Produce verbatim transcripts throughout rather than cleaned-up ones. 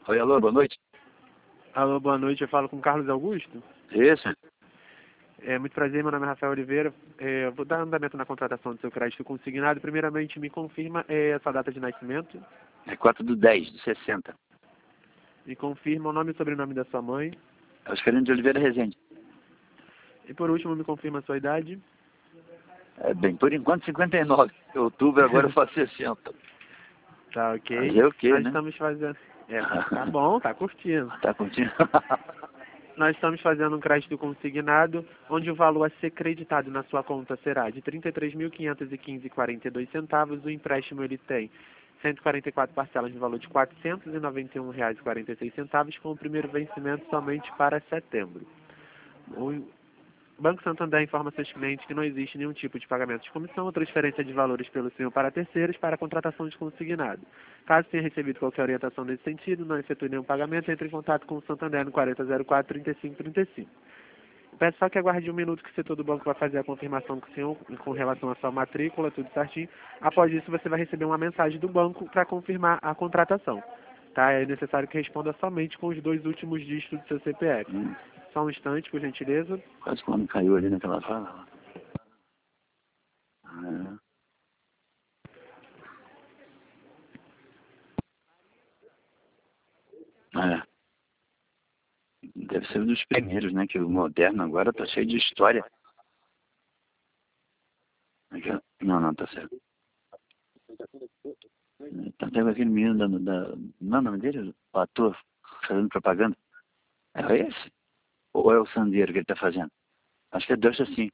Oi, alô, boa noite. Alô, boa noite, eu falo com o Carlos Augusto. Isso. É, muito prazer, meu nome é Rafael Oliveira. É, eu vou dar andamento na contratação do seu crédito consignado. Primeiramente, me confirma é, a sua data de nascimento. É quatro do dez, de sessenta. Me confirma o nome e sobrenome da sua mãe. É o Fernando de Oliveira Rezende. E por último, me confirma a sua idade. É, bem, por enquanto cinquenta e nove. Em outubro agora eu faço sessenta. Tá ok. Fazer o quê, Nós né? estamos fazendo... É, tá, tá bom, tá curtindo. Tá curtindo? Nós estamos fazendo um crédito consignado, onde o valor a ser creditado na sua conta será de trinta e três mil quinhentos e quinze reais e quarenta e dois centavos. O empréstimo ele tem cento e quarenta e quatro parcelas no valor de quatrocentos e noventa e um reais e quarenta e seis centavos, com o primeiro vencimento somente para setembro. O Banco Santander informa seus clientes que não existe nenhum tipo de pagamento de comissão ou transferência de valores pelo senhor para terceiros para a contratação de consignado. Caso tenha recebido qualquer orientação nesse sentido, não efetue nenhum pagamento, entre em contato com o Santander no quarenta zero quatro, trinta e cinco trinta e cinco. Peço só que aguarde um minuto que o setor do banco vai fazer a confirmação com o senhor com relação à sua matrícula, tudo certinho. Após isso, você vai receber uma mensagem do banco para confirmar a contratação. Tá? É necessário que responda somente com os dois últimos dígitos do seu C P F. Hum, Só um instante, por gentileza. quase quando caiu ali naquela sala. É. É. Deve ser um dos primeiros, né? Que o moderno agora tá cheio de história. Aquela... Não, não, tá certo. Tá até com aquele menino da, da... Não é o nome dele? O ator fazendo propaganda. É esse? Ou é o Sandeiro que ele tá fazendo? Acho que é Deus assim.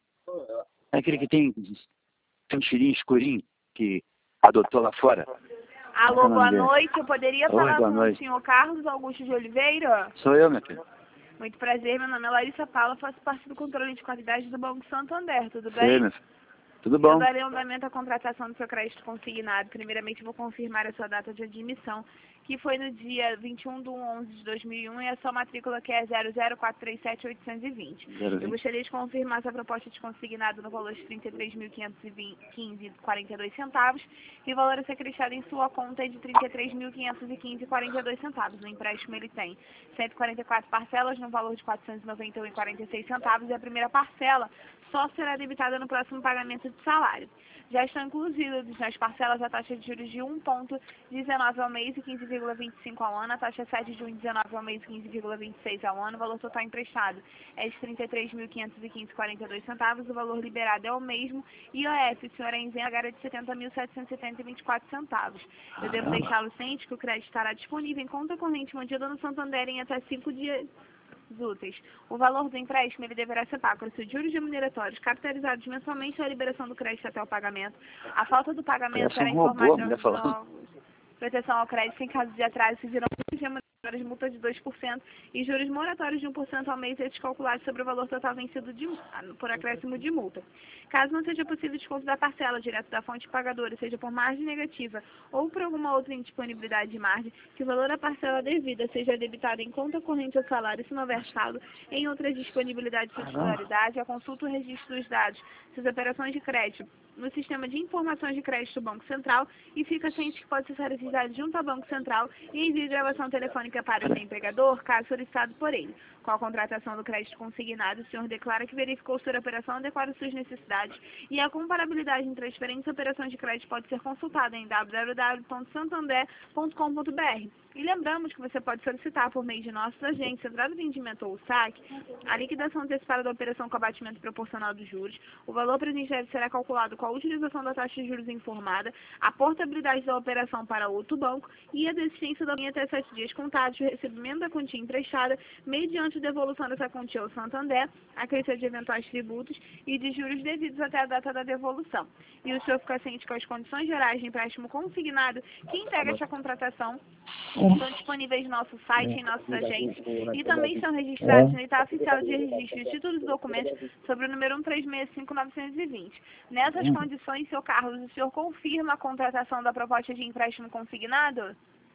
É aquele que tem, tem um cheirinho escurinho que adotou lá fora. Alô, boa noite. Eu poderia Oi, falar boa com noite. o senhor Carlos Augusto de Oliveira? Sou eu, minha filha. Muito prazer, meu nome é Larissa Paula, faço parte do controle de qualidade do Banco Santander, tudo Sei, bem? minha filha. Tudo Eu bom? darei andamento à contratação do seu crédito consignado. Primeiramente, vou confirmar a sua data de admissão, que foi no dia vinte e um de onze de dois mil e um, e a sua matrícula que é zero zero quatro três sete oito dois zero. Zero Eu vinte. gostaria de confirmar sua proposta de consignado no valor de trinta e três mil quinhentos e quinze reais e quarenta e dois centavos, e o valor a ser acrescido em sua conta é de trinta e três mil quinhentos e quinze reais e quarenta e dois centavos. O empréstimo ele tem cento e quarenta e quatro parcelas no valor de quatrocentos e noventa e um reais e quarenta e seis centavos, e a primeira parcela só será debitada no próximo pagamento de salário. Já estão incluídas nas parcelas a taxa de juros de um vírgula dezenove ao mês e quinze vírgula vinte e cinco ao ano, a taxa sete de um vírgula dezenove ao mês e quinze vírgula vinte e seis ao ano, o valor total emprestado é de trinta e três mil quinhentos e quinze reais e quarenta e dois centavos, o valor liberado é o mesmo, e o I O F, o senhor é isento agora de setenta mil setecentos e setenta reais e vinte e quatro centavos. Eu devo deixá-lo ciente que o crédito estará disponível em conta corrente mantida no Santander em até cinco dias úteis. O valor do empréstimo ele deverá ser pago para os juros remuneratórios caracterizados mensalmente à liberação do crédito até o pagamento. A falta do pagamento Parece será um robô, informada a mulher falando. aos proteção ao crédito em caso de atraso, se viram juros remuneratórios, multa de dois por cento e juros moratórios de um por cento ao mês, esses calculados sobre o valor total vencido de, por acréscimo de multa. Caso não seja possível desconto da parcela direto da fonte pagadora, seja por margem negativa ou por alguma outra indisponibilidade de margem, que o valor da parcela devida seja debitado em conta corrente ou salário, se não houver saldo, em outras disponibilidades de titularidade, a consulta o registro dos dados, suas operações de crédito, no sistema de informações de crédito do Banco Central, e fica ciente que pode ser solicitado junto ao Banco Central e envie gravação telefônica para o seu empregador, caso solicitado por ele. Com a contratação do crédito consignado, o senhor declara que verificou sua operação adequada às suas necessidades, e a comparabilidade entre as diferentes operações de crédito pode ser consultada em w w w ponto santander ponto com ponto b r. E lembramos que você pode solicitar por meio de nossos agentes, Central de Atendimento ou S A C, a liquidação antecipada da operação com abatimento proporcional dos juros. O valor presente será calculado com a utilização da taxa de juros informada, a portabilidade da operação para outro banco e a desistência da linha até sete dias contados, o recebimento da quantia emprestada, mediante devolução dessa quantia ao Santander, a crescer de eventuais tributos e de juros devidos até a data da devolução. E o senhor fica ciente que as condições gerais de empréstimo consignado que integra esta contratação estão disponíveis no nosso site, em nossos agentes, e também são registrados no Itália Oficial de Registro de Títulos e Documentos sobre o número um três seis cinco nove dois zero. Nessas condições, seu Carlos, o senhor confirma a contratação da proposta de empréstimo consignado?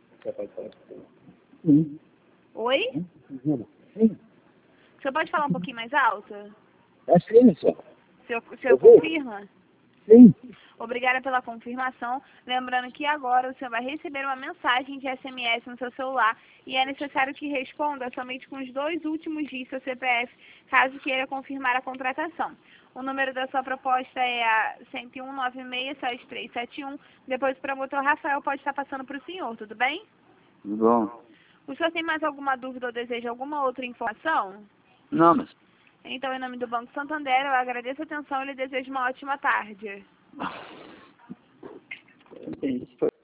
Sim. Oi? Sim. O senhor pode falar um pouquinho mais alto? É sim, senhor. O senhor, o senhor confirma? Sim. Obrigada pela confirmação. Lembrando que agora você vai receber uma mensagem de S M S no seu celular e é necessário que responda somente com os dois últimos dígitos do seu C P F, caso queira confirmar a contratação. O número da sua proposta é a cento e um, nove seis, sete três sete um. Depois o promotor Rafael pode estar passando para o senhor, tudo bem? Tudo bom? O senhor tem mais alguma dúvida ou deseja alguma outra informação? Não, mas... Então, em nome do Banco Santander, eu agradeço a atenção e lhe desejo uma ótima tarde. Entendi.